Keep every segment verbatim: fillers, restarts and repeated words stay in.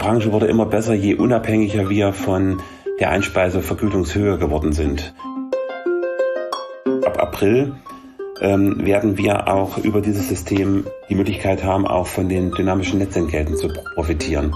Branche wurde immer besser, je unabhängiger wir von der Einspeisevergütungshöhe geworden sind. Ab April ähm, werden wir auch über dieses System die Möglichkeit haben, auch von den dynamischen Netzentgelten zu profitieren.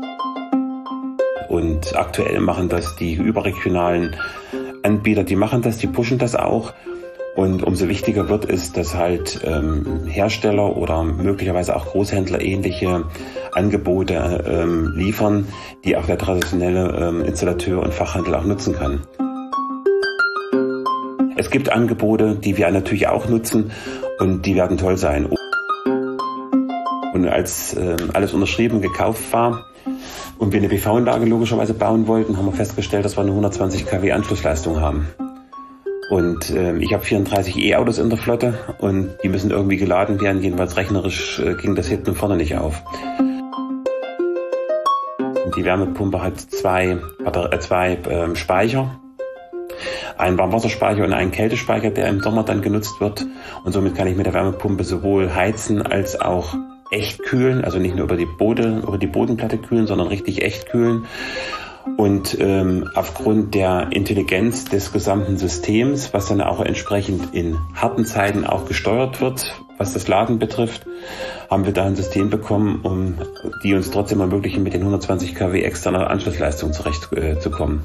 Und aktuell machen das die überregionalen Anbieter, die machen das, die pushen das auch. Und umso wichtiger wird es, dass halt ähm, Hersteller oder möglicherweise auch Großhändler ähnliche Angebote ähm, liefern, die auch der traditionelle ähm, Installateur und Fachhandel auch nutzen kann. Es gibt Angebote, die wir natürlich auch nutzen und die werden toll sein. Und als ähm, alles unterschrieben, gekauft war und wir eine P V-Anlage logischerweise bauen wollten, haben wir festgestellt, dass wir eine hundertzwanzig Kilowatt Anschlussleistung haben. Und äh, ich habe vierunddreißig E-Autos in der Flotte und die müssen irgendwie geladen werden. Jedenfalls rechnerisch äh, ging das hinten und vorne nicht auf. Und die Wärmepumpe hat zwei, äh, zwei äh, Speicher. Einen Warmwasserspeicher und einen Kältespeicher, der im Sommer dann genutzt wird. Und somit kann ich mit der Wärmepumpe sowohl heizen als auch echt kühlen. Also nicht nur über die, Bode, über die Bodenplatte kühlen, sondern richtig echt kühlen. Und ähm, aufgrund der Intelligenz des gesamten Systems, was dann auch entsprechend in harten Zeiten auch gesteuert wird, was das Laden betrifft, haben wir da ein System bekommen, um die uns trotzdem ermöglichen, mit den hundertzwanzig Kilowatt externer Anschlussleistung zurechtzukommen.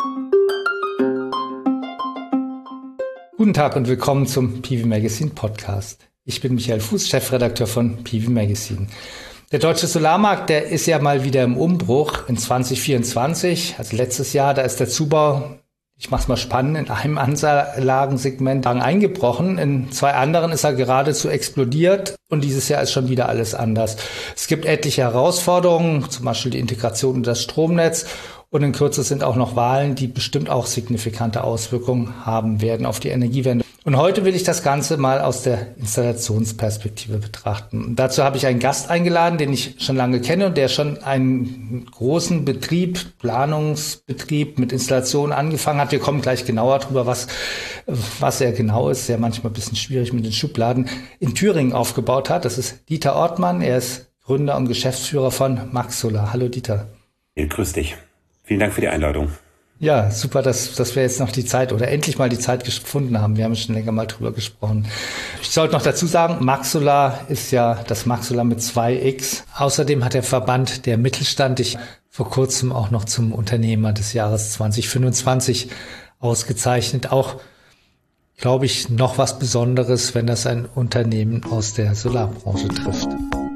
Äh, Guten Tag und willkommen zum P V Magazine Podcast. Ich bin Michael Fuß, Chefredakteur von P V Magazine. Der deutsche Solarmarkt, der ist ja mal wieder im Umbruch in zwanzig vierundzwanzig, also letztes Jahr, da ist der Zubau, ich mach's mal spannend, in einem Anlagensegment eingebrochen, in zwei anderen ist er geradezu explodiert und dieses Jahr ist schon wieder alles anders. Es gibt etliche Herausforderungen, zum Beispiel die Integration in das Stromnetz und in Kürze sind auch noch Wahlen, die bestimmt auch signifikante Auswirkungen haben werden auf die Energiewende. Und heute will ich das Ganze mal aus der Installationsperspektive betrachten. Und dazu habe ich einen Gast eingeladen, den ich schon lange kenne und der schon einen großen Betrieb, Planungsbetrieb mit Installationen angefangen hat. Wir kommen gleich genauer drüber, was, was er genau ist. Ja, manchmal ein bisschen schwierig mit den Schubladen. In Thüringen aufgebaut hat. Das ist Dieter Ortmann. Er ist Gründer und Geschäftsführer von Maxsolar. Hallo Dieter. Ja, grüß dich. Vielen Dank für die Einladung. Ja, super, dass, dass wir jetzt noch die Zeit oder endlich mal die Zeit gefunden haben. Wir haben schon länger mal drüber gesprochen. Ich sollte noch dazu sagen, Maxsolar ist ja das Maxsolar mit zwei X. Außerdem hat der Verband der Mittelstand dich vor kurzem auch noch zum Unternehmer des Jahres zwanzig fünfundzwanzig ausgezeichnet. Auch, glaube ich, noch was Besonderes, wenn das ein Unternehmen aus der Solarbranche trifft.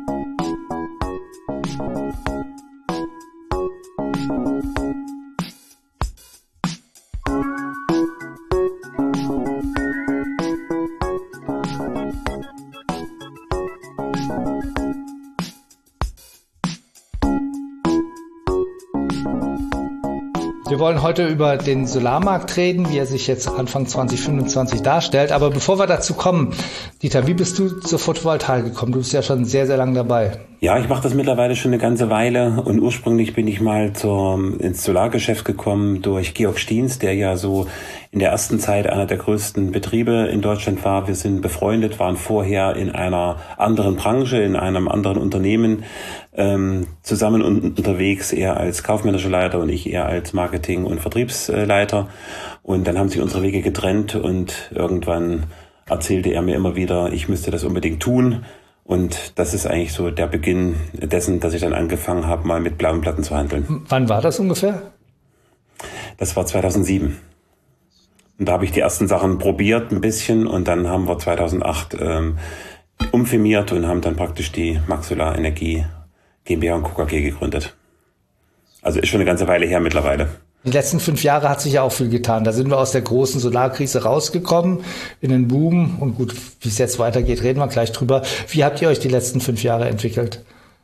Wir wollen heute über den Solarmarkt reden, wie er sich jetzt Anfang zwanzig fünfundzwanzig darstellt. Aber bevor wir dazu kommen, Dieter, wie bist du zur Photovoltaik gekommen? Du bist ja schon sehr, sehr lange dabei. Ja, ich mache das mittlerweile schon eine ganze Weile und ursprünglich bin ich mal zum, ins Solargeschäft gekommen durch Georg Stiens, der ja so in der ersten Zeit einer der größten Betriebe in Deutschland war. Wir sind befreundet, waren vorher in einer anderen Branche, in einem anderen Unternehmen ähm, zusammen unterwegs, er als kaufmännischer Leiter und ich eher als Marketing- und Vertriebsleiter. Und dann haben sich unsere Wege getrennt und irgendwann erzählte er mir immer wieder, ich müsste das unbedingt tun. Und das ist eigentlich so der Beginn dessen, dass ich dann angefangen habe, mal mit blauen Platten zu handeln. Wann war das ungefähr? Das war zweitausendsieben. Und da habe ich die ersten Sachen probiert ein bisschen und dann haben wir zweitausendacht ähm, umfirmiert und haben dann praktisch die Maxsolar Energie GmbH und Co. K G gegründet. Also ist schon eine ganze Weile her mittlerweile. Die letzten fünf Jahre hat sich ja auch viel getan. Da sind wir aus der großen Solarkrise rausgekommen, in den Boom. Und gut, wie es jetzt weitergeht, reden wir gleich drüber. Wie habt ihr euch die letzten fünf Jahre entwickelt?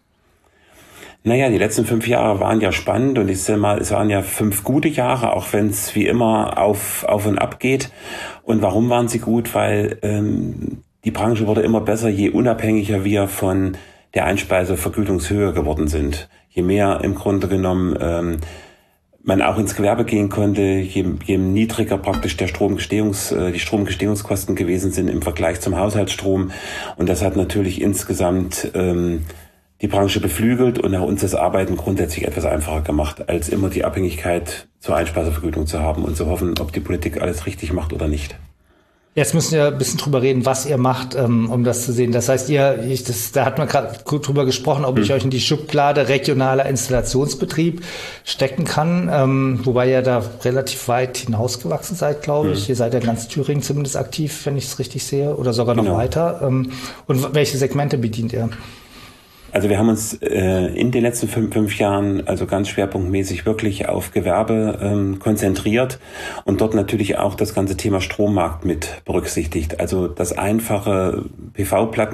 Naja, die letzten fünf Jahre waren ja spannend und ich sag mal, es waren ja fünf gute Jahre, auch wenn es wie immer auf, auf und ab geht. Und warum waren sie gut? Weil ähm, die Branche wurde immer besser, je unabhängiger wir von der Einspeisevergütungshöhe geworden sind. Je mehr im Grunde genommen ähm, man auch ins Gewerbe gehen konnte, je, je niedriger praktisch der Stromgestehungs, äh, die Stromgestehungskosten gewesen sind im Vergleich zum Haushaltsstrom. Und das hat natürlich insgesamt ähm, die Branche beflügelt und auch uns das Arbeiten grundsätzlich etwas einfacher gemacht, als immer die Abhängigkeit zur Einspeisevergütung zu haben und zu hoffen, ob die Politik alles richtig macht oder nicht. Jetzt müssen wir ein bisschen drüber reden, was ihr macht, ähm, um das zu sehen. Das heißt, ihr, ich, das, da hat man gerade drüber gesprochen, ob ich hm. euch in die Schublade regionaler Installationsbetrieb stecken kann, ähm, wobei ihr da relativ weit hinausgewachsen seid, glaube hm. ich. Ihr seid ja in ganz Thüringen zumindest aktiv, wenn ich es richtig sehe, oder sogar noch genau. weiter. Ähm, und welche Segmente bedient ihr? Also wir haben uns äh, in den letzten fünf, fünf Jahren also ganz schwerpunktmäßig wirklich auf Gewerbe ähm, konzentriert und dort natürlich auch das ganze Thema Strommarkt mit berücksichtigt. Also das einfache P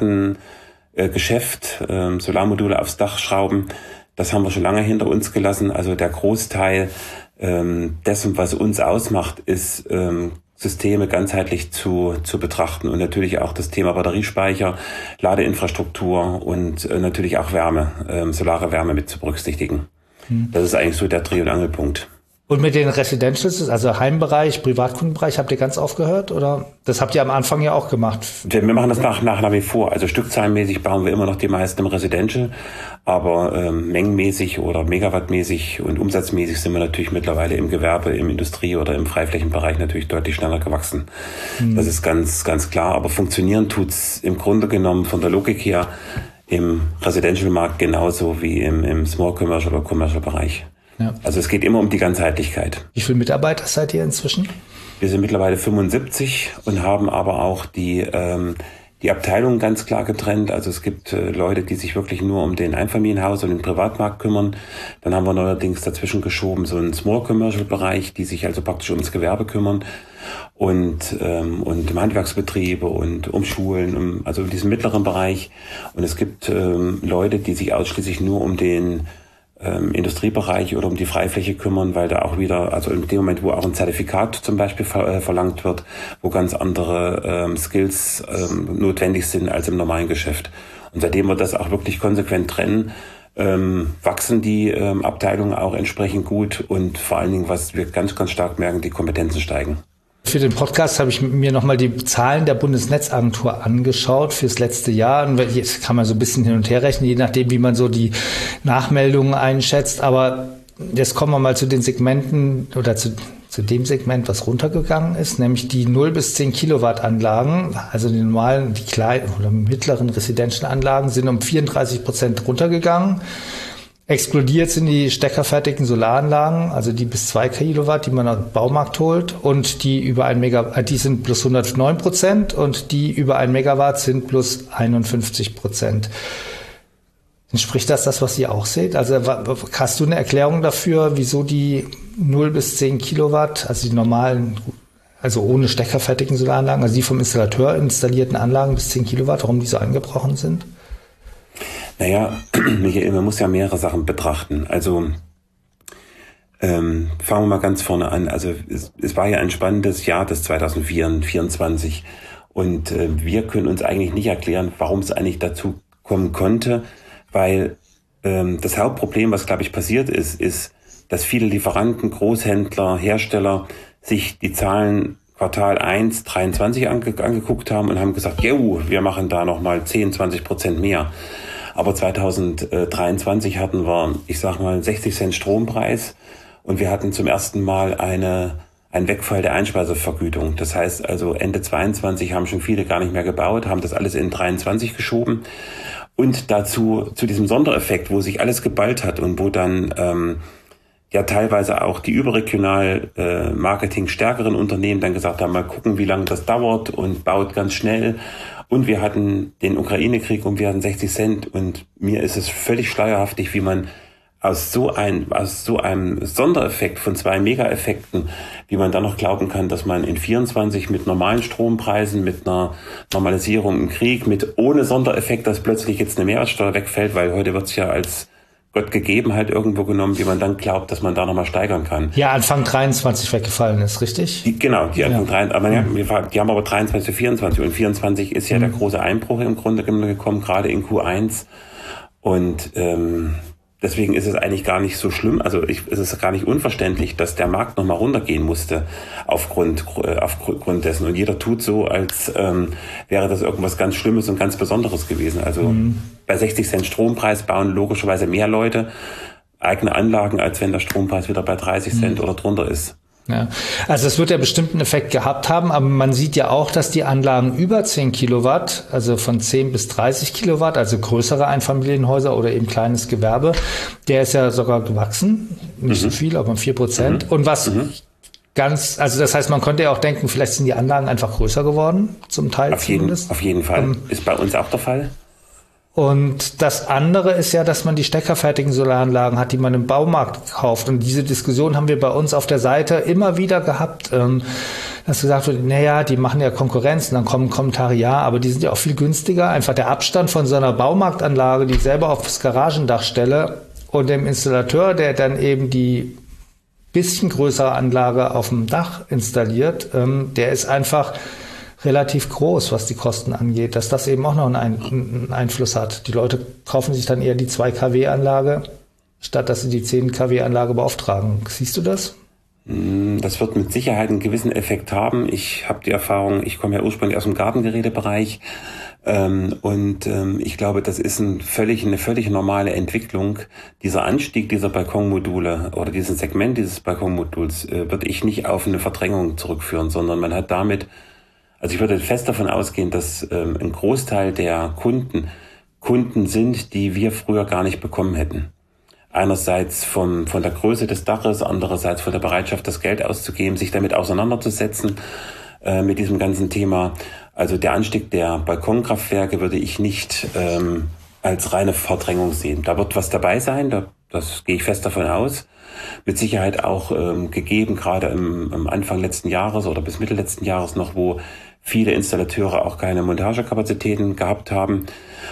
V-Platten-Geschäft, äh, Solarmodule aufs Dach schrauben, das haben wir schon lange hinter uns gelassen. Also der Großteil ähm, dessen, was uns ausmacht, ist ähm, Systeme ganzheitlich zu zu betrachten und natürlich auch das Thema Batteriespeicher, Ladeinfrastruktur und äh, natürlich auch Wärme, ähm, solare Wärme mit zu berücksichtigen. Hm. Das ist eigentlich so der Dreh- und Angelpunkt. Und mit den Residentials, also Heimbereich, Privatkundenbereich, habt ihr ganz aufgehört? Oder das habt ihr am Anfang ja auch gemacht? Wir, wir machen das nach, nach nach wie vor. Also stückzahlenmäßig bauen wir immer noch die meisten im Residential, aber ähm, mengenmäßig oder megawattmäßig und umsatzmäßig sind wir natürlich mittlerweile im Gewerbe, im Industrie- oder im Freiflächenbereich natürlich deutlich schneller gewachsen. Hm. Das ist ganz ganz klar. Aber funktionieren tut's im Grunde genommen von der Logik her im Residential-Markt genauso wie im, im Small Commercial oder Commercial-Bereich. Ja. Also es geht immer um die Ganzheitlichkeit. Wie viele Mitarbeiter seid ihr inzwischen? Wir sind mittlerweile fünfundsiebzig und haben aber auch die ähm, die Abteilungen ganz klar getrennt. Also es gibt äh, Leute, die sich wirklich nur um den Einfamilienhaus und den Privatmarkt kümmern. Dann haben wir neuerdings dazwischen geschoben so einen Small Commercial Bereich, die sich also praktisch ums Gewerbe kümmern und ähm, und um Handwerksbetriebe und um Schulen, um, also um diesen mittleren Bereich. Und es gibt ähm, Leute, die sich ausschließlich nur um den Ähm, Industriebereich oder um die Freifläche kümmern, weil da auch wieder, also in dem Moment, wo auch ein Zertifikat zum Beispiel ver- äh, verlangt wird, wo ganz andere ähm, Skills ähm, notwendig sind als im normalen Geschäft. Und seitdem wir das auch wirklich konsequent trennen, ähm, wachsen die ähm, Abteilungen auch entsprechend gut und vor allen Dingen, was wir ganz, ganz stark merken, die Kompetenzen steigen. Für den Podcast habe ich mir nochmal die Zahlen der Bundesnetzagentur angeschaut fürs letzte Jahr. Und jetzt kann man so ein bisschen hin und her rechnen, je nachdem, wie man so die Nachmeldungen einschätzt. Aber jetzt kommen wir mal zu den Segmenten oder zu, zu dem Segment, was runtergegangen ist, nämlich die null bis zehn Kilowatt Anlagen, also die normalen, die kleinen oder mittleren Residential-Anlagen sind um vierunddreißig Prozent runtergegangen. Explodiert sind die steckerfertigen Solaranlagen, also die bis zwei Kilowatt, die man aus dem Baumarkt holt, und die über ein Megawatt, die sind plus hundertneun Prozent und die über ein Megawatt sind plus einundfünfzig Prozent. Entspricht das das, was ihr auch seht? Also hast du eine Erklärung dafür, wieso die null bis zehn Kilowatt, also die normalen, also ohne steckerfertigen Solaranlagen, also die vom Installateur installierten Anlagen bis zehn Kilowatt, warum die so eingebrochen sind? Naja, Michael, man muss ja mehrere Sachen betrachten. Also ähm, fangen wir mal ganz vorne an. Also es, es war ja ein spannendes Jahr, das zweitausendvierundzwanzig. Und äh, wir können uns eigentlich nicht erklären, warum es eigentlich dazu kommen konnte. Weil ähm, das Hauptproblem, was, glaube ich, passiert ist, ist, dass viele Lieferanten, Großhändler, Hersteller sich die Zahlen Quartal eins dreiundzwanzig ange, angeguckt haben und haben gesagt, jo, wir machen da nochmal zehn, zwanzig Prozent mehr. Aber zweitausenddreiundzwanzig hatten wir, ich sag mal, sechzig Cent Strompreis und wir hatten zum ersten Mal eine, einen Wegfall der Einspeisevergütung. Das heißt also Ende zweiundzwanzig haben schon viele gar nicht mehr gebaut, haben das alles in dreiundzwanzig geschoben. Und dazu, zu diesem Sondereffekt, wo sich alles geballt hat und wo dann ähm, ja teilweise auch die überregional äh, Marketing stärkeren Unternehmen dann gesagt haben, mal gucken, wie lange das dauert und baut ganz schnell. Und wir hatten den Ukraine-Krieg und wir hatten sechzig Cent und mir ist es völlig schleierhaftig, wie man aus so ein, aus so einem Sondereffekt von zwei Mega-Effekten, wie man dann noch glauben kann, dass man in vierundzwanzig mit normalen Strompreisen, mit einer Normalisierung im Krieg, mit ohne Sondereffekt, dass plötzlich jetzt eine Mehrwertsteuer wegfällt, weil heute wird's ja als Gott gegeben halt irgendwo genommen, wie man dann glaubt, dass man da nochmal steigern kann. Ja, Anfang dreiundzwanzig weggefallen ist, richtig? Die, genau, die Anfang ja. drei, aber ja, die haben aber dreiundzwanzig, vierundzwanzig und vierundzwanzig ist ja mhm. der große Einbruch im Grunde gekommen, gerade in Q eins und ähm, deswegen ist es eigentlich gar nicht so schlimm, also ich, es ist gar nicht unverständlich, dass der Markt nochmal runtergehen musste aufgrund, äh, aufgrund dessen. Und jeder tut so, als ähm, wäre das irgendwas ganz Schlimmes und ganz Besonderes gewesen. Also mhm. bei sechzig Cent Strompreis bauen logischerweise mehr Leute eigene Anlagen, als wenn der Strompreis wieder bei dreißig Cent mhm. oder drunter ist. Ja, also es wird ja bestimmt einen Effekt gehabt haben, aber man sieht ja auch, dass die Anlagen über zehn Kilowatt, also von zehn bis dreißig Kilowatt, also größere Einfamilienhäuser oder eben kleines Gewerbe, der ist ja sogar gewachsen, nicht mhm. so viel, aber vier Prozent. Mhm. Und was mhm. ganz, also das heißt, man könnte ja auch denken, vielleicht sind die Anlagen einfach größer geworden, zum Teil auf zumindest. Jeden, auf jeden Fall, ähm, ist bei uns auch der Fall. Und das andere ist ja, dass man die steckerfertigen Solaranlagen hat, die man im Baumarkt kauft. Und diese Diskussion haben wir bei uns auf der Seite immer wieder gehabt, ähm, dass gesagt wird, naja, die machen ja Konkurrenz. Und dann kommen Kommentare, ja, aber die sind ja auch viel günstiger. Einfach der Abstand von so einer Baumarktanlage, die ich selber aufs Garagendach stelle, und dem Installateur, der dann eben die bisschen größere Anlage auf dem Dach installiert, ähm, der ist einfach relativ groß, was die Kosten angeht, dass das eben auch noch einen, einen Einfluss hat. Die Leute kaufen sich dann eher die zwei Kilowatt Anlage, statt dass sie die zehn Kilowatt Anlage beauftragen. Siehst du das? Das wird mit Sicherheit einen gewissen Effekt haben. Ich habe die Erfahrung, ich komme ja ursprünglich aus dem Gartengerätebereich ähm, und ähm, ich glaube, das ist ein völlig, eine völlig normale Entwicklung. Dieser Anstieg dieser Balkonmodule oder diesen Segment dieses Balkonmoduls äh, würde ich nicht auf eine Verdrängung zurückführen, sondern man hat damit, also ich würde fest davon ausgehen, dass ähm, ein Großteil der Kunden Kunden sind, die wir früher gar nicht bekommen hätten. Einerseits vom, von der Größe des Daches, andererseits von der Bereitschaft, das Geld auszugeben, sich damit auseinanderzusetzen äh, mit diesem ganzen Thema. Also der Anstieg der Balkonkraftwerke würde ich nicht ähm, als reine Verdrängung sehen. Da wird was dabei sein, da, das gehe ich fest davon aus. Mit Sicherheit auch ähm, gegeben, gerade im, im Anfang letzten Jahres oder bis Mitte letzten Jahres noch, wo viele Installateure auch keine Montagekapazitäten gehabt haben.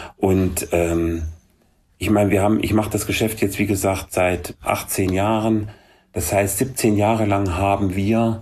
Und ähm, ich meine, wir haben, ich mache das Geschäft jetzt, wie gesagt, seit achtzehn Jahren. Das heißt, siebzehn Jahre lang haben wir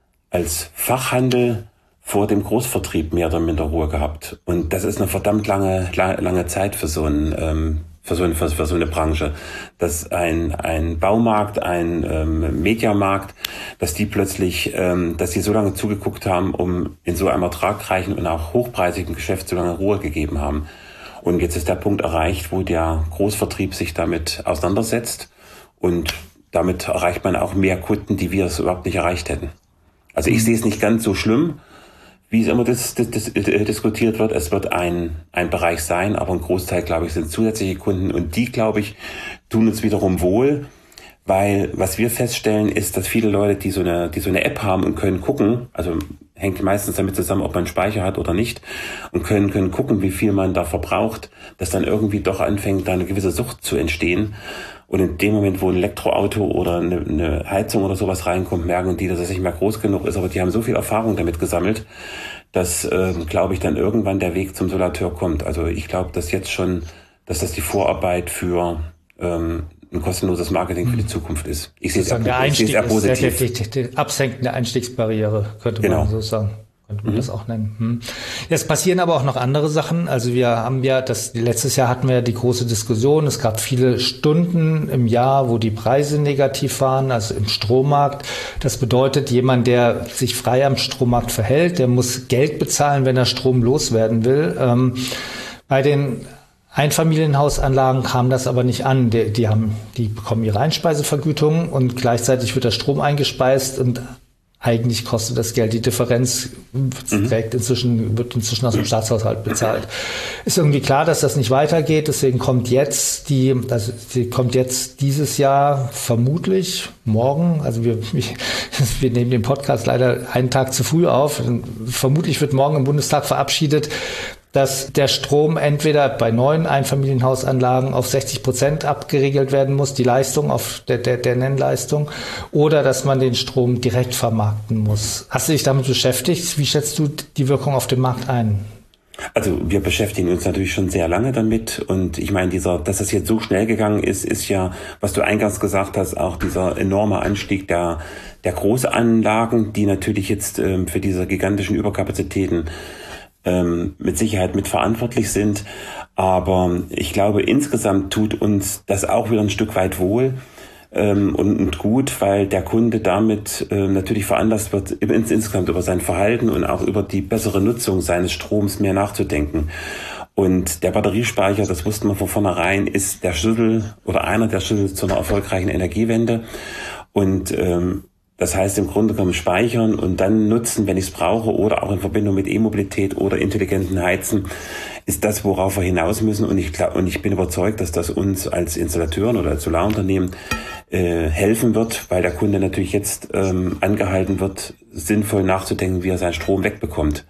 als Fachhandel vor dem Großvertrieb mehr oder minder Ruhe gehabt. Und das ist eine verdammt lange, lange Zeit für so ein ähm, Für so, eine, für so eine Branche, dass ein, ein Baumarkt, ein ähm, Mediamarkt, dass die plötzlich, ähm, dass die so lange zugeguckt haben, um in so einem ertragreichen und auch hochpreisigen Geschäft so lange Ruhe gegeben haben. Und jetzt ist der Punkt erreicht, wo der Großvertrieb sich damit auseinandersetzt und damit erreicht man auch mehr Kunden, die wir es überhaupt nicht erreicht hätten. Also ich sehe es nicht ganz so schlimm, wie es immer dis, dis, dis, diskutiert wird. Es wird ein, ein Bereich sein, aber ein Großteil, glaube ich, sind zusätzliche Kunden. Und die, glaube ich, tun uns wiederum wohl, weil was wir feststellen, ist, dass viele Leute, die so eine, die so eine App haben und können gucken, also hängt meistens damit zusammen, ob man Speicher hat oder nicht, und können, können gucken, wie viel man da verbraucht, dass dann irgendwie doch anfängt, da eine gewisse Sucht zu entstehen. Und in dem Moment, wo ein Elektroauto oder eine, eine Heizung oder sowas reinkommt, merken die, dass es nicht mehr groß genug ist. Aber die haben so viel Erfahrung damit gesammelt, dass, äh, glaube ich, dann irgendwann der Weg zum Solateur kommt. Also ich glaube, dass jetzt schon, dass das die Vorarbeit für ähm, ein kostenloses Marketing für die Zukunft ist. Ich sehe es sehr, ich sehe es sehr positiv. Die Absenken der Einstiegsbarriere, könnte man genau. so sagen. Könnte man mhm. das auch nennen. Hm. Jetzt passieren aber auch noch andere Sachen. Also wir haben ja, das letztes Jahr hatten wir ja die große Diskussion. Es gab viele Stunden im Jahr, wo die Preise negativ waren, also im Strommarkt. Das bedeutet, jemand, der sich frei am Strommarkt verhält, der muss Geld bezahlen, wenn er Strom loswerden will. Ähm, bei den Einfamilienhausanlagen kam das aber nicht an. Die, die haben, die bekommen ihre Einspeisevergütung und gleichzeitig wird der Strom eingespeist und eigentlich kostet das Geld. Die Differenz trägt inzwischen, wird inzwischen aus dem Staatshaushalt bezahlt. Ist irgendwie klar, dass das nicht weitergeht. Deswegen kommt jetzt die, also sie kommt jetzt dieses Jahr vermutlich morgen. Also wir, wir nehmen den Podcast leider einen Tag zu früh auf. Vermutlich wird morgen im Bundestag verabschiedet, dass der Strom entweder bei neuen Einfamilienhausanlagen auf sechzig Prozent abgeregelt werden muss, die Leistung auf der, der, der Nennleistung, oder dass man den Strom direkt vermarkten muss. Hast du dich damit beschäftigt? Wie schätzt du die Wirkung auf den Markt ein? Also wir beschäftigen uns natürlich schon sehr lange damit und ich meine, dieser, dass das jetzt so schnell gegangen ist, ist ja, was du eingangs gesagt hast, auch dieser enorme Anstieg der, der Großanlagen, die natürlich jetzt ähm, für diese gigantischen Überkapazitäten ähm, mit Sicherheit mitverantwortlich sind. Aber ich glaube, insgesamt tut uns das auch wieder ein Stück weit wohl ähm, und, und gut, weil der Kunde damit äh, natürlich veranlasst wird, ins, insgesamt über sein Verhalten und auch über die bessere Nutzung seines Stroms mehr nachzudenken. Und der Batteriespeicher, das wussten wir von vornherein, ist der Schlüssel oder einer der Schlüssel zu einer erfolgreichen Energiewende. Und ähm, das heißt im Grunde genommen speichern und dann nutzen, wenn ich es brauche, oder auch in Verbindung mit E-Mobilität oder intelligenten Heizen, ist das, worauf wir hinaus müssen. Und ich glaub, und ich bin überzeugt, dass das uns als Installateuren oder als Solarunternehmen äh, helfen wird, weil der Kunde natürlich jetzt ähm, angehalten wird, sinnvoll nachzudenken, wie er seinen Strom wegbekommt.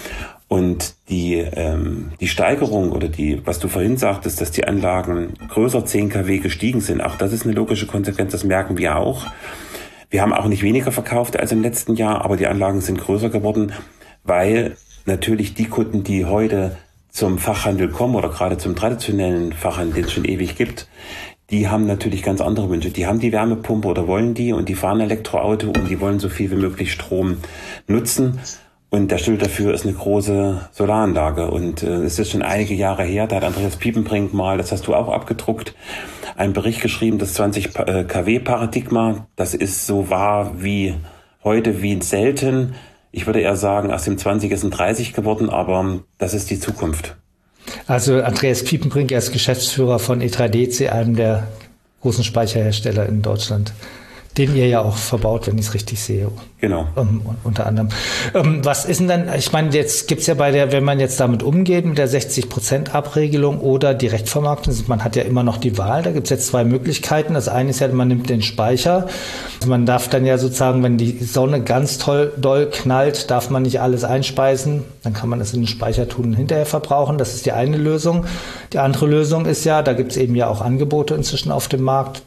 Und die ähm, die Steigerung oder die, was du vorhin sagtest, dass die Anlagen größer zehn Kilowatt gestiegen sind, auch das ist eine logische Konsequenz, das merken wir auch. Wir haben auch nicht weniger verkauft als im letzten Jahr, aber die Anlagen sind größer geworden, weil natürlich die Kunden, die heute zum Fachhandel kommen oder gerade zum traditionellen Fachhandel, den es schon ewig gibt, die haben natürlich ganz andere Wünsche. Die haben die Wärmepumpe oder wollen die und die fahren Elektroauto und die wollen so viel wie möglich Strom nutzen. Und der Schlüssel dafür ist eine große Solaranlage. Und äh, es ist schon einige Jahre her, da hat Andreas Piepenbrink mal, das hast du auch abgedruckt, einen Bericht geschrieben, das zwanzig Kilowatt Paradigma. Das ist so wahr wie heute, wie selten. Ich würde eher sagen, aus dem zwanzig ist ein dreißig geworden, aber das ist die Zukunft. Also Andreas Piepenbrink, er ist Geschäftsführer von E drei D C, einem der großen Speicherhersteller in Deutschland, den ihr ja auch verbaut, wenn ich es richtig sehe. Genau. Um, unter anderem. Um, was ist denn dann, ich meine, jetzt gibt's ja bei der, wenn man jetzt damit umgeht, mit der sechzig Prozent Abregelung oder Direktvermarktung, man hat ja immer noch die Wahl, da gibt's jetzt zwei Möglichkeiten. Das eine ist ja, man nimmt den Speicher. Also man darf dann ja sozusagen, wenn die Sonne ganz toll doll knallt, darf man nicht alles einspeisen. Dann kann man es in den Speicher tun und hinterher verbrauchen. Das ist die eine Lösung. Die andere Lösung ist ja, da gibt's eben ja auch Angebote inzwischen auf dem Markt,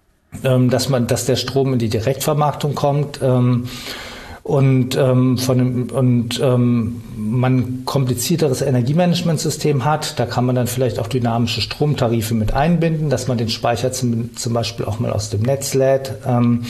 dass man, dass der Strom in die Direktvermarktung kommt ähm, und ähm, von dem, und ähm, man ein komplizierteres Energiemanagementsystem hat. Da kann man dann vielleicht auch dynamische Stromtarife mit einbinden, dass man den Speicher zum, zum Beispiel auch mal aus dem Netz lädt. Ähm,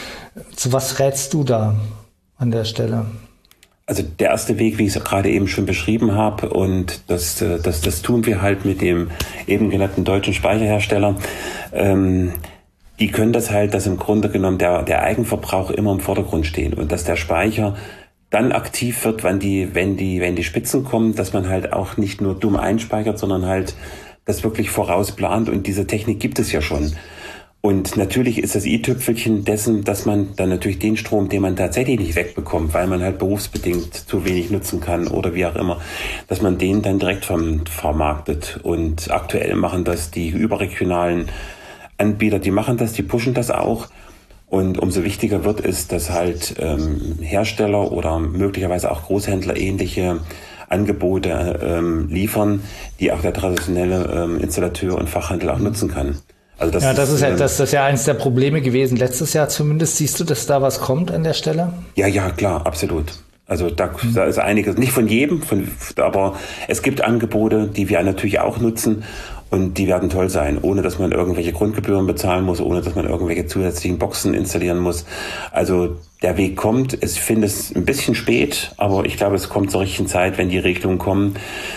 zu was rätst du da an der Stelle? Also der erste Weg, wie ich es gerade eben schon beschrieben habe, und das, das, das tun wir halt mit dem eben genannten deutschen Speicherhersteller. Ähm, Die können das halt, dass im Grunde genommen der, der Eigenverbrauch immer im Vordergrund stehen und dass der Speicher dann aktiv wird, wenn die, wenn die, wenn die Spitzen kommen, dass man halt auch nicht nur dumm einspeichert, sondern halt das wirklich vorausplant, und diese Technik gibt es ja schon. Und natürlich ist das i-Tüpfelchen dessen, dass man dann natürlich den Strom, den man tatsächlich nicht wegbekommt, weil man halt berufsbedingt zu wenig nutzen kann oder wie auch immer, dass man den dann direkt vom, vermarktet. Und aktuell machen das die überregionalen Anbieter, die machen das, die pushen das auch. Und umso wichtiger wird es, dass halt ähm, Hersteller oder möglicherweise auch Großhändler ähnliche Angebote ähm, liefern, die auch der traditionelle ähm, Installateur und Fachhandel auch nutzen kann. Also das ja, das ist, ist ja, ähm, das, das ist ja eines der Probleme gewesen, letztes Jahr zumindest. Siehst du, dass da was kommt an der Stelle? Ja, ja, klar, absolut. Also da, da ist einiges, nicht von jedem, von, aber es gibt Angebote, die wir natürlich auch nutzen. Und die werden toll sein, ohne dass man irgendwelche Grundgebühren bezahlen muss, ohne dass man irgendwelche zusätzlichen Boxen installieren muss. Also der Weg kommt. Ich finde es ein bisschen spät, aber ich glaube, es kommt zur richtigen Zeit, wenn die Regelungen kommen.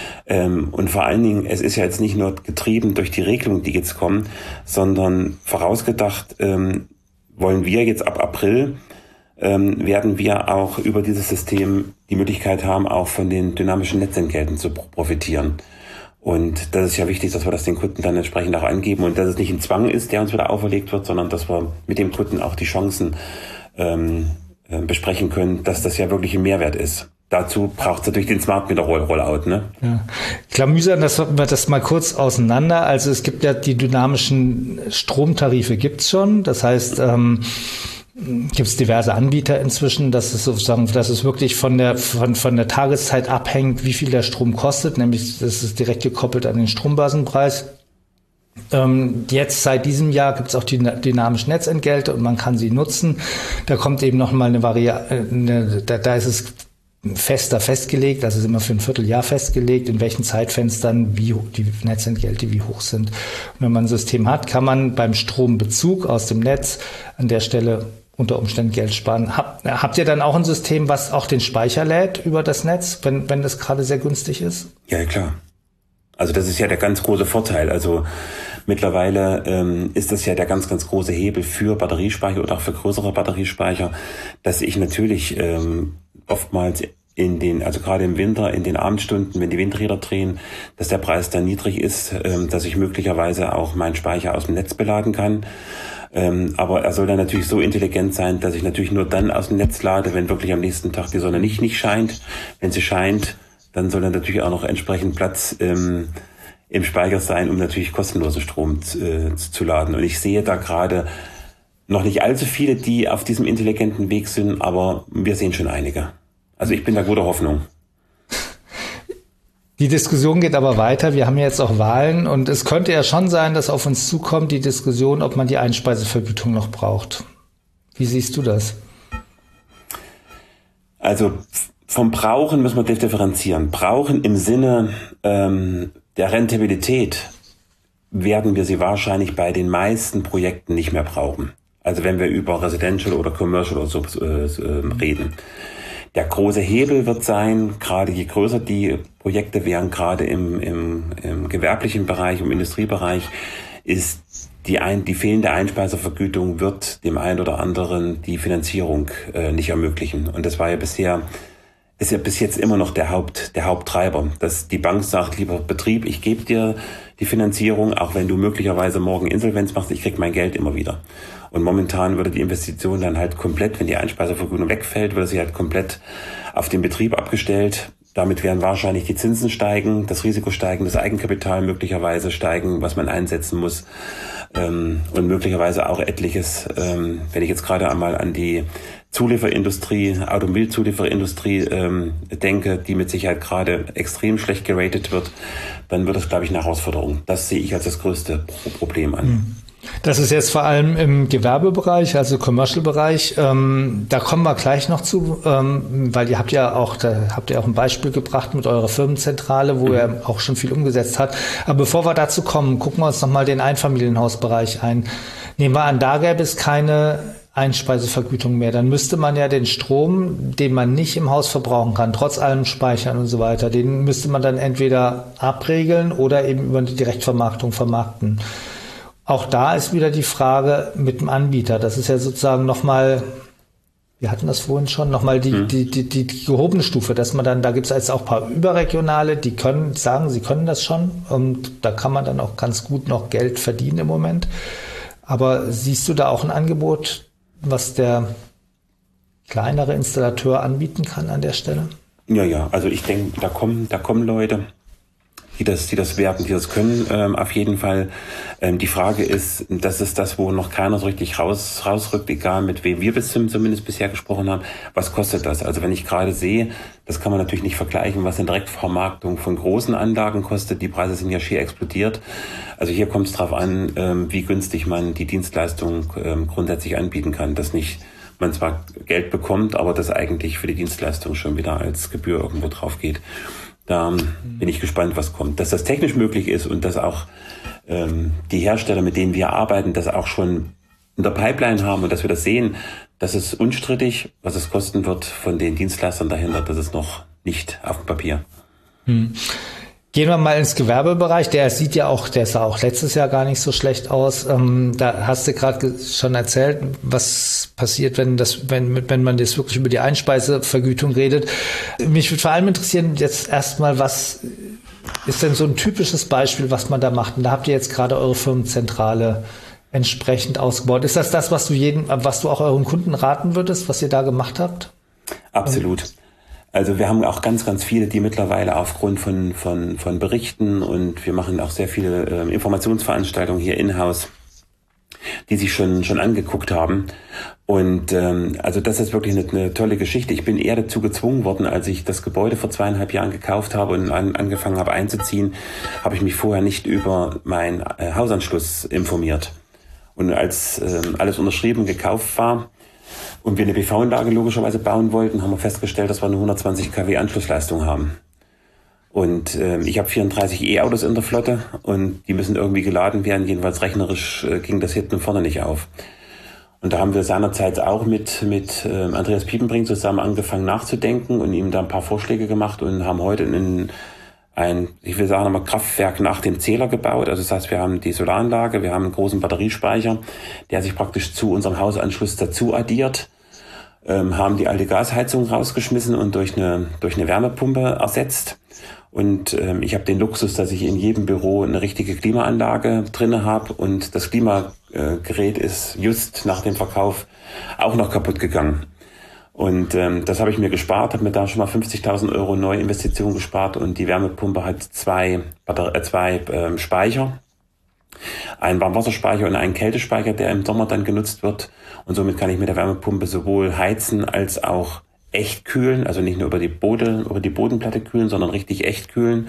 Und vor allen Dingen, es ist ja jetzt nicht nur getrieben durch die Regelungen, die jetzt kommen, sondern vorausgedacht wollen wir jetzt ab April, werden wir auch über dieses System die Möglichkeit haben, auch von den dynamischen Netzentgelten zu profitieren. Und das ist ja wichtig, dass wir das den Kunden dann entsprechend auch angeben und dass es nicht ein Zwang ist, der uns wieder auferlegt wird, sondern dass wir mit dem Kunden auch die Chancen ähm, äh, besprechen können, dass das ja wirklich ein Mehrwert ist. Dazu braucht es natürlich den Smart Meter Rollout, ne? Ja. Klamüsern, das wir das mal kurz auseinander. Also es gibt ja die dynamischen Stromtarife gibt's schon. Das heißt, ähm, gibt es diverse Anbieter inzwischen, dass es sozusagen, dass es wirklich von der von von der Tageszeit abhängt, wie viel der Strom kostet, nämlich das ist direkt gekoppelt an den Strombörsenpreis. Ähm, jetzt seit diesem Jahr gibt es auch die dynamischen Netzentgelte und man kann sie nutzen. Da kommt eben noch mal eine Variante, da, da ist es fester festgelegt, also ist immer für ein Vierteljahr festgelegt, in welchen Zeitfenstern wie die Netzentgelte wie hoch sind. Und wenn man ein System hat, kann man beim Strombezug aus dem Netz an der Stelle unter Umständen Geld sparen. Hab, habt ihr dann auch ein System, was auch den Speicher lädt über das Netz, wenn wenn das gerade sehr günstig ist? Ja, klar. Also das ist ja der ganz große Vorteil. Also mittlerweile ähm, ist das ja der ganz, ganz große Hebel für Batteriespeicher oder auch für größere Batteriespeicher, dass ich natürlich ähm, oftmals in den, also gerade im Winter, in den Abendstunden, wenn die Windräder drehen, dass der Preis dann niedrig ist, ähm, dass ich möglicherweise auch meinen Speicher aus dem Netz beladen kann. Ähm, aber er soll dann natürlich so intelligent sein, dass ich natürlich nur dann aus dem Netz lade, wenn wirklich am nächsten Tag die Sonne nicht, nicht scheint. Wenn sie scheint, dann soll dann natürlich auch noch entsprechend Platz ähm, im Speicher sein, um natürlich kostenlosen Strom äh, zu laden. Und ich sehe da gerade noch nicht allzu viele, die auf diesem intelligenten Weg sind, aber wir sehen schon einige. Also ich bin da guter Hoffnung. Die Diskussion geht aber weiter. Wir haben ja jetzt auch Wahlen und es könnte ja schon sein, dass auf uns zukommt die Diskussion, ob man die Einspeisevergütung noch braucht. Wie siehst du das? Also vom Brauchen müssen wir differenzieren. Brauchen im Sinne ähm, der Rentabilität werden wir sie wahrscheinlich bei den meisten Projekten nicht mehr brauchen. Also wenn wir über Residential oder Commercial oder so äh, reden. Der große Hebel wird sein, gerade je größer die Projekte werden, gerade im, im, im gewerblichen Bereich, im Industriebereich, ist die, ein, die fehlende Einspeisevergütung wird dem einen oder anderen die Finanzierung äh, nicht ermöglichen. Und das war ja bisher, ist ja bis jetzt immer noch der Haupt, der Haupttreiber, dass die Bank sagt, lieber Betrieb, ich gebe dir die Finanzierung, auch wenn du möglicherweise morgen Insolvenz machst, ich krieg mein Geld immer wieder. Und momentan würde die Investition dann halt komplett, wenn die Einspeisevergütung wegfällt, würde sie halt komplett auf den Betrieb abgestellt. Damit werden wahrscheinlich die Zinsen steigen, das Risiko steigen, das Eigenkapital möglicherweise steigen, was man einsetzen muss. Ähm, und möglicherweise auch etliches, ähm, wenn ich jetzt gerade einmal an die Zulieferindustrie, Automobilzulieferindustrie ähm, denke, die mit Sicherheit gerade extrem schlecht geratet wird, dann wird das, glaube ich, eine Herausforderung. Das sehe ich als das größte Problem an. Mhm. Das ist jetzt vor allem im Gewerbebereich, also Commercial-Bereich. Ähm, da kommen wir gleich noch zu, ähm, weil ihr habt ja auch, da habt ihr auch ein Beispiel gebracht mit eurer Firmenzentrale, wo mhm. ihr auch schon viel umgesetzt habt. Aber bevor wir dazu kommen, gucken wir uns nochmal den Einfamilienhausbereich ein. Nehmen wir an, da gäbe es keine Einspeisevergütung mehr. Dann müsste man ja den Strom, den man nicht im Haus verbrauchen kann, trotz allem Speichern und so weiter, den müsste man dann entweder abregeln oder eben über die Direktvermarktung vermarkten. Auch da ist wieder die Frage mit dem Anbieter. Das ist ja sozusagen nochmal, wir hatten das vorhin schon, nochmal die, hm. die, die, die, die gehobene Stufe, dass man dann, da gibt es jetzt auch ein paar Überregionale, die können sagen, sie können das schon und da kann man dann auch ganz gut noch Geld verdienen im Moment. Aber siehst du da auch ein Angebot, was der kleinere Installateur anbieten kann an der Stelle? Ja, ja, also ich denke, da kommen, da kommen Leute, die das, die das werden, die das können, ähm, auf jeden Fall. Ähm, die Frage ist, das ist das, wo noch keiner so richtig raus, rausrückt, egal mit wem wir bis zum, zumindest bisher gesprochen haben. Was kostet das? Also wenn ich gerade sehe, das kann man natürlich nicht vergleichen, was eine Direktvermarktung von großen Anlagen kostet. Die Preise sind ja schier explodiert. Also hier kommt es drauf an, ähm, wie günstig man die Dienstleistung ähm, grundsätzlich anbieten kann, dass nicht man zwar Geld bekommt, aber das eigentlich für die Dienstleistung schon wieder als Gebühr irgendwo drauf geht. Da bin ich gespannt, was kommt. Dass das technisch möglich ist und dass auch ähm, die Hersteller, mit denen wir arbeiten, das auch schon in der Pipeline haben und dass wir das sehen, das ist unstrittig. Was es kosten wird von den Dienstleistern dahinter, das ist noch nicht auf dem Papier. Hm. Gehen wir mal ins Gewerbebereich. Der sieht ja auch, der sah auch letztes Jahr gar nicht so schlecht aus. Ähm, da hast du gerade schon erzählt, was passiert, wenn das, wenn, wenn man das wirklich über die Einspeisevergütung redet. Mich würde vor allem interessieren jetzt erstmal, was ist denn so ein typisches Beispiel, was man da macht? Und da habt ihr jetzt gerade eure Firmenzentrale entsprechend ausgebaut. Ist das das, was du jeden, was du auch euren Kunden raten würdest, was ihr da gemacht habt? Absolut. Also wir haben auch ganz, ganz viele, die mittlerweile aufgrund von, von, von Berichten und wir machen auch sehr viele äh, Informationsveranstaltungen hier in-house, die sich schon, schon angeguckt haben. Und ähm, also das ist wirklich eine, eine tolle Geschichte. Ich bin eher dazu gezwungen worden, als ich das Gebäude vor zweieinhalb Jahren gekauft habe und an, angefangen habe einzuziehen, habe ich mich vorher nicht über meinen äh, Hausanschluss informiert. Und als äh, alles unterschrieben gekauft war, und wir eine B V-Anlage logischerweise bauen wollten, haben wir festgestellt, dass wir eine hundertzwanzig Kilowatt Anschlussleistung haben. Und äh, ich habe vierunddreißig E-Autos in der Flotte und die müssen irgendwie geladen werden. Jedenfalls rechnerisch äh, ging das hinten und vorne nicht auf. Und da haben wir seinerzeit auch mit mit äh, Andreas Piepenbrink zusammen angefangen nachzudenken und ihm da ein paar Vorschläge gemacht und haben heute einen ein, ich will sagen, mal Kraftwerk nach dem Zähler gebaut. Also das heißt, wir haben die Solaranlage, wir haben einen großen Batteriespeicher, der sich praktisch zu unserem Hausanschluss dazu addiert, ähm, haben die alte Gasheizung rausgeschmissen und durch eine, durch eine Wärmepumpe ersetzt. Und ähm, ich habe den Luxus, dass ich in jedem Büro eine richtige Klimaanlage drinne habe und das Klimagerät ist just nach dem Verkauf auch noch kaputt gegangen. Und ähm, das habe ich mir gespart, habe mir da schon mal fünfzigtausend Euro Neuinvestition gespart und die Wärmepumpe hat zwei, Batter- äh, zwei ähm, Speicher, einen Warmwasserspeicher und einen Kältespeicher, der im Sommer dann genutzt wird. Und somit kann ich mit der Wärmepumpe sowohl heizen als auch echt kühlen, also nicht nur über die Boden, über die Bodenplatte kühlen, sondern richtig echt kühlen.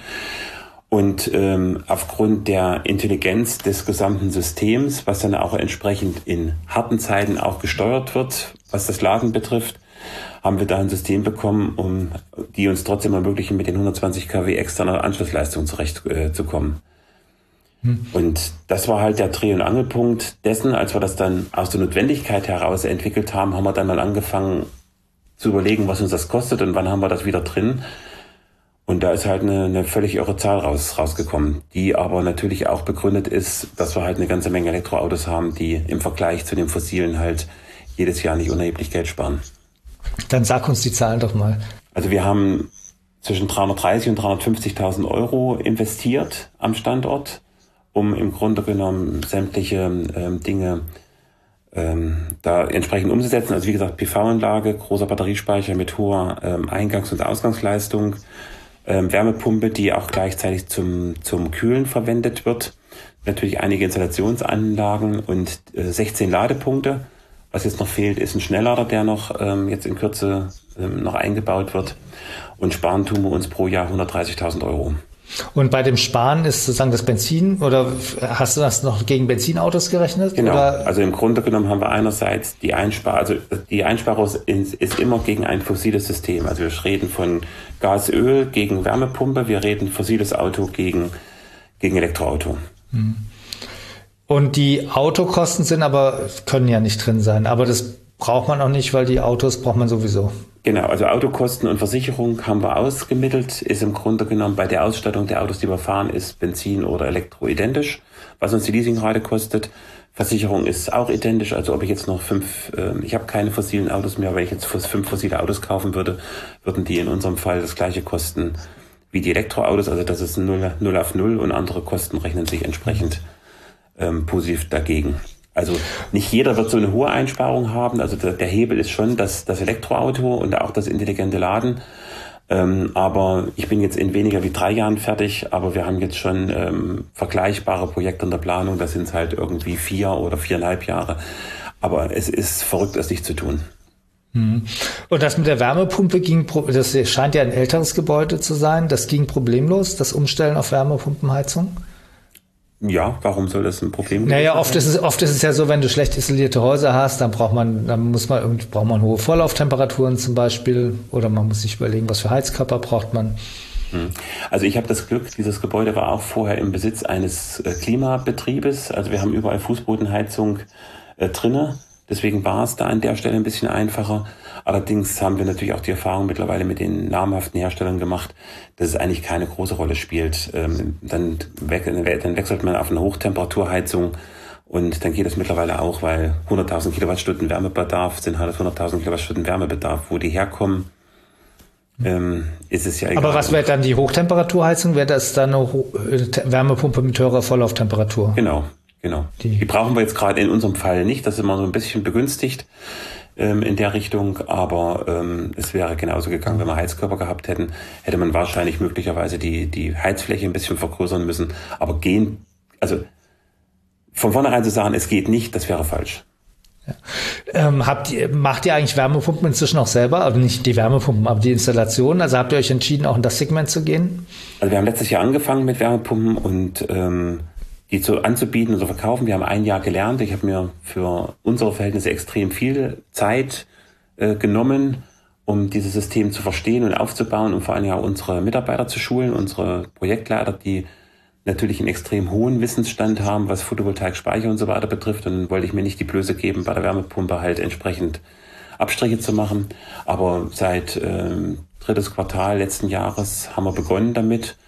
Und ähm, aufgrund der Intelligenz des gesamten Systems, was dann auch entsprechend in harten Zeiten auch gesteuert wird, was das Laden betrifft, haben wir da ein System bekommen, um die uns trotzdem ermöglichen, mit den hundertzwanzig Kilowatt externer Anschlussleistung zurechtzukommen. Äh, hm. Und das war halt der Dreh- und Angelpunkt dessen. Als wir das dann aus der Notwendigkeit heraus entwickelt haben, haben wir dann mal angefangen zu überlegen, was uns das kostet und wann haben wir das wieder drin. Und da ist halt eine, eine völlig irre Zahl raus, rausgekommen, die aber natürlich auch begründet ist, dass wir halt eine ganze Menge Elektroautos haben, die im Vergleich zu den fossilen halt jedes Jahr nicht unerheblich Geld sparen. Dann sag uns die Zahlen doch mal. Also wir haben zwischen dreihundertdreißig und dreihundertfünfzigtausend Euro investiert am Standort, um im Grunde genommen sämtliche ähm, Dinge ähm, da entsprechend umzusetzen. Also wie gesagt, P V-Anlage, großer Batteriespeicher mit hoher ähm, Eingangs- und Ausgangsleistung, ähm, Wärmepumpe, die auch gleichzeitig zum, zum Kühlen verwendet wird. Natürlich einige Installationsanlagen und äh, sechzehn Ladepunkte. Was jetzt noch fehlt, ist ein Schnelllader, der noch ähm, jetzt in Kürze ähm, noch eingebaut wird. Und sparen tun wir uns pro Jahr hundertdreißigtausend Euro. Und bei dem Sparen ist sozusagen das Benzin, oder hast du das noch gegen Benzinautos gerechnet? Genau, oder? Also im Grunde genommen haben wir einerseits die Einsparung, also die Einsparung ist, ist immer gegen ein fossiles System. Also wir reden von Gas, Öl gegen Wärmepumpe, wir reden fossiles Auto gegen, gegen Elektroauto. Hm. Und die Autokosten sind aber, können ja nicht drin sein, aber das braucht man auch nicht, weil die Autos braucht man sowieso. Genau, also Autokosten und Versicherung haben wir ausgemittelt, ist im Grunde genommen bei der Ausstattung der Autos, die wir fahren, ist Benzin oder Elektro identisch, was uns die Leasingrate kostet. Versicherung ist auch identisch, also ob ich jetzt noch fünf, äh, ich habe keine fossilen Autos mehr, wenn ich jetzt fünf fossile Autos kaufen würde, würden die in unserem Fall das gleiche kosten wie die Elektroautos, also das ist null, null auf null und andere Kosten rechnen sich entsprechend ähm, positiv dagegen. Also nicht jeder wird so eine hohe Einsparung haben. Also der, der Hebel ist schon das, das Elektroauto und auch das intelligente Laden. Ähm, aber ich bin jetzt in weniger wie drei Jahren fertig. Aber wir haben jetzt schon ähm, vergleichbare Projekte in der Planung. Das sind halt irgendwie vier oder viereinhalb Jahre. Aber es ist verrückt, es nicht zu tun. Und das mit der Wärmepumpe ging, das scheint ja ein älteres Gebäude zu sein. Das ging problemlos, das Umstellen auf Wärmepumpenheizung? Ja, warum soll das ein Problem sein? Naja, oft ist es, oft ist es ja so, wenn du schlecht isolierte Häuser hast, dann braucht man, dann muss man irgendwie, braucht man hohe Vorlauftemperaturen zum Beispiel, oder man muss sich überlegen, was für Heizkörper braucht man. Also ich habe das Glück, dieses Gebäude war auch vorher im Besitz eines äh, Klimabetriebes. Also wir haben überall Fußbodenheizung äh, drinne. Deswegen war es da an der Stelle ein bisschen einfacher. Allerdings haben wir natürlich auch die Erfahrung mittlerweile mit den namhaften Herstellern gemacht, dass es eigentlich keine große Rolle spielt. Ähm, dann, we- dann wechselt man auf eine Hochtemperaturheizung und dann geht es mittlerweile auch, weil hunderttausend Kilowattstunden Wärmebedarf sind halt hunderttausend Kilowattstunden Wärmebedarf. Wo die herkommen, ähm, ist es ja egal. Aber was wäre dann die Hochtemperaturheizung? Wäre das dann eine Ho- Wärmepumpe mit höherer Vorlauftemperatur? Genau. Genau. Die, die brauchen wir jetzt gerade in unserem Fall nicht. Das ist immer so ein bisschen begünstigt ähm, in der Richtung. Aber ähm, es wäre genauso gegangen, wenn wir Heizkörper gehabt hätten. Hätte man wahrscheinlich möglicherweise die, die Heizfläche ein bisschen vergrößern müssen. Aber gehen, also von vornherein zu sagen, es geht nicht, das wäre falsch. Ja. Ähm, habt ihr, macht ihr eigentlich Wärmepumpen inzwischen auch selber? Also nicht die Wärmepumpen, aber die Installation? Also habt ihr euch entschieden, auch in das Segment zu gehen? Also wir haben letztes Jahr angefangen mit Wärmepumpen und ähm, die zu anzubieten und zu verkaufen. Wir haben ein Jahr gelernt. Ich habe mir für unsere Verhältnisse extrem viel Zeit äh, genommen, um dieses System zu verstehen und aufzubauen und vor allem auch unsere Mitarbeiter zu schulen, unsere Projektleiter, die natürlich einen extrem hohen Wissensstand haben, was Photovoltaik, Speicher und so weiter betrifft. Und dann wollte ich mir nicht die Blöße geben, bei der Wärmepumpe halt entsprechend Abstriche zu machen. Aber seit ähm, drittes Quartal letzten Jahres haben wir begonnen damit.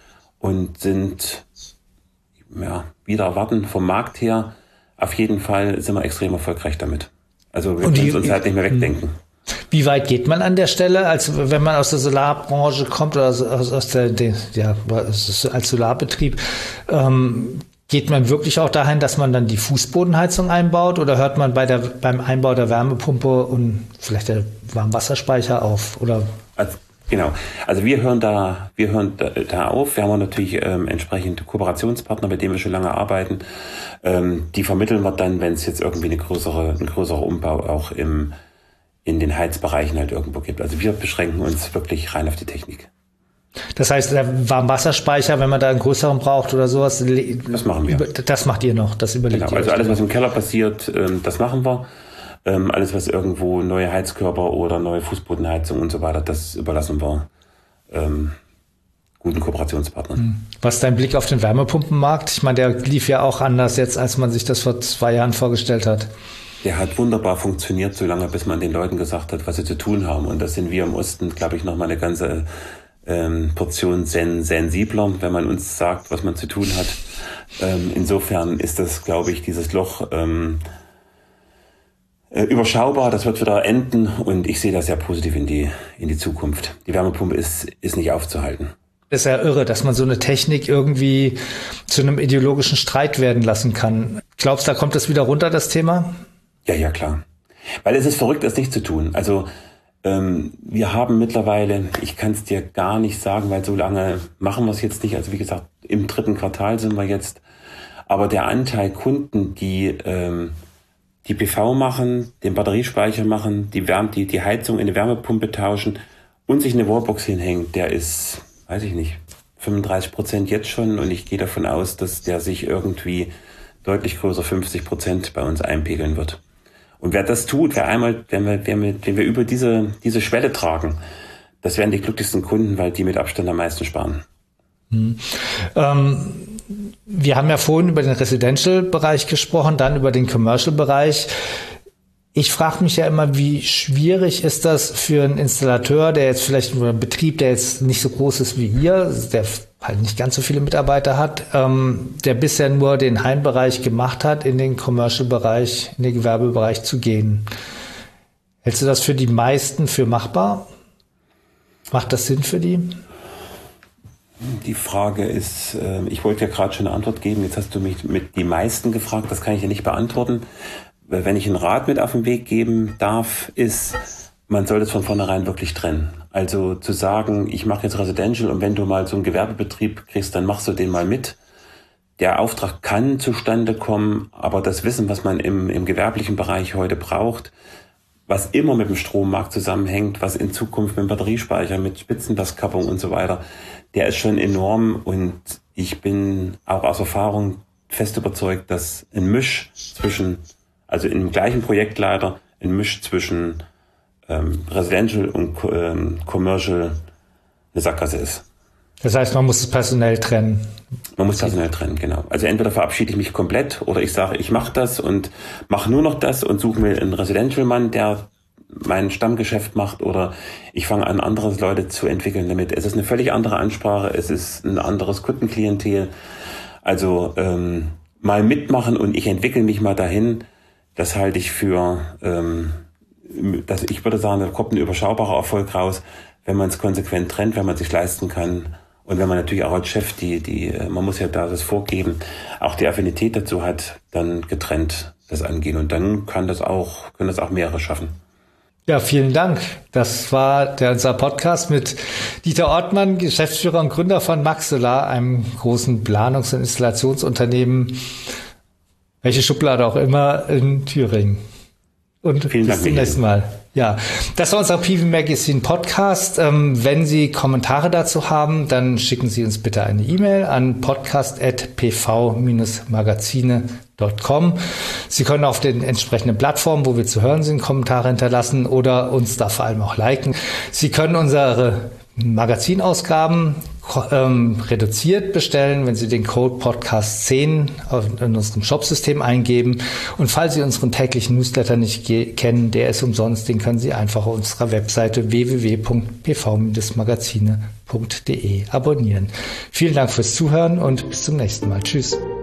und sind, ja, wieder erwarten vom Markt her. Auf jeden Fall sind wir extrem erfolgreich damit. Also wir können es uns halt nicht mehr wegdenken. Wie weit geht man an der Stelle, als wenn man aus der Solarbranche kommt oder aus, aus der, der ja, als Solarbetrieb, ähm, geht man wirklich auch dahin, dass man dann die Fußbodenheizung einbaut oder hört man bei der, beim Einbau der Wärmepumpe und vielleicht der Warmwasserspeicher auf? Oder? Also, genau. Also wir hören da, wir hören da, da auf. Wir haben natürlich ähm, entsprechende Kooperationspartner, mit denen wir schon lange arbeiten. Ähm, die vermitteln wir dann, wenn es jetzt irgendwie eine größere, ein größerer Umbau auch im in den Heizbereichen halt irgendwo gibt. Also wir beschränken uns wirklich rein auf die Technik. Das heißt, der Warmwasserspeicher, wenn man da einen größeren braucht oder sowas, das machen wir. Das macht ihr noch, das überlegt genau, ihr. Also alles, was im Keller passiert, das machen wir. Alles, was irgendwo neue Heizkörper oder neue Fußbodenheizung und so weiter, das überlassen wir ähm, guten Kooperationspartnern. Was ist dein Blick auf den Wärmepumpenmarkt? Ich meine, der lief ja auch anders jetzt, als man sich das vor zwei Jahren vorgestellt hat. Der hat wunderbar funktioniert, solange bis man den Leuten gesagt hat, was sie zu tun haben. Und das sind wir im Osten, glaube ich, noch mal eine ganze ähm, Portion sen- sensibler, wenn man uns sagt, was man zu tun hat. Ähm, insofern ist das, glaube ich, dieses Loch ähm, äh, überschaubar. Das wird wieder enden und ich sehe das sehr positiv in die in die Zukunft. Die Wärmepumpe ist ist nicht aufzuhalten. Das ist ja irre, dass man so eine Technik irgendwie zu einem ideologischen Streit werden lassen kann. Glaubst du, da kommt das wieder runter, das Thema? Ja, ja, klar. Weil es ist verrückt, das nicht zu tun. Also ähm, wir haben mittlerweile, ich kann es dir gar nicht sagen, weil so lange machen wir es jetzt nicht. Also wie gesagt, im dritten Quartal sind wir jetzt. Aber der Anteil Kunden, die ähm, die P V machen, den Batteriespeicher machen, die, Wärme, die, die Heizung in eine Wärmepumpe tauschen und sich eine Wallbox hinhängen, der ist, weiß ich nicht, fünfunddreißig Prozent jetzt schon. Und ich gehe davon aus, dass der sich irgendwie deutlich größer fünfzig Prozent bei uns einpegeln wird. Und wer das tut, wer einmal, wenn wir, wenn wir, wenn wir über diese, diese Schwelle tragen, das werden die glücklichsten Kunden, weil die mit Abstand am meisten sparen. Hm. Ähm, wir haben ja vorhin über den Residential-Bereich gesprochen, dann über den Commercial-Bereich. Ich frage mich ja immer, wie schwierig ist das für einen Installateur, der jetzt vielleicht einen Betrieb, der jetzt nicht so groß ist wie ihr, der halt nicht ganz so viele Mitarbeiter hat, ähm, der bisher nur den Heimbereich gemacht hat, in den Commercial-Bereich, in den Gewerbebereich zu gehen. Hältst du das für die meisten für machbar? Macht das Sinn für die? Die Frage ist, äh, ich wollte ja gerade schon eine Antwort geben, jetzt hast du mich mit die meisten gefragt, das kann ich ja nicht beantworten. Wenn ich einen Rat mit auf den Weg geben darf, ist, man soll das von vornherein wirklich trennen. Also zu sagen, ich mache jetzt Residential und wenn du mal so einen Gewerbebetrieb kriegst, dann machst du den mal mit. Der Auftrag kann zustande kommen, aber das Wissen, was man im, im gewerblichen Bereich heute braucht, was immer mit dem Strommarkt zusammenhängt, was in Zukunft mit dem Batteriespeicher, mit Spitzenlastkappung und so weiter, der ist schon enorm und ich bin auch aus Erfahrung fest überzeugt, dass ein Misch zwischen Also im gleichen Projektleiter ein Misch zwischen ähm, Residential und ähm, Commercial eine Sackgasse ist. Das heißt, man muss es personell trennen. Man muss personell trennen, genau. Also entweder verabschiede ich mich komplett oder ich sage, ich mache das und mache nur noch das und suche mir einen Residential-Mann, der mein Stammgeschäft macht, oder ich fange an, andere Leute zu entwickeln damit. Es ist eine völlig andere Ansprache, es ist ein anderes Kundenklientel. Also ähm, mal mitmachen und ich entwickle mich mal dahin. Das halte ich für, ähm, das, ich würde sagen, da kommt ein überschaubarer Erfolg raus, wenn man es konsequent trennt, wenn man es sich leisten kann und wenn man natürlich auch als Chef, die, die, man muss ja da das vorgeben, auch die Affinität dazu hat, dann getrennt das angehen und dann kann das auch, können das auch mehrere schaffen. Ja, vielen Dank. Das war der, unser Podcast mit Dieter Ortmann, Geschäftsführer und Gründer von Max Solar, einem großen Planungs- und Installationsunternehmen, welche Schublade auch immer, in Thüringen. Und Vielen bis Dank, zum nächsten Mal. Ja, das war unser P V Magazine Podcast. Ähm, wenn Sie Kommentare dazu haben, dann schicken Sie uns bitte eine E-Mail an podcast at p v Bindestrich magazine punkt com. Sie können auf den entsprechenden Plattformen, wo wir zu hören sind, Kommentare hinterlassen oder uns da vor allem auch liken. Sie können unsere Magazinausgaben ähm, reduziert bestellen, wenn Sie den Code Podcast zehn in unserem Shopsystem eingeben. Und falls Sie unseren täglichen Newsletter nicht ge- kennen, der ist umsonst, den können Sie einfach auf unserer Webseite w w w punkt p v magazine punkt d e abonnieren. Vielen Dank fürs Zuhören und bis zum nächsten Mal. Tschüss.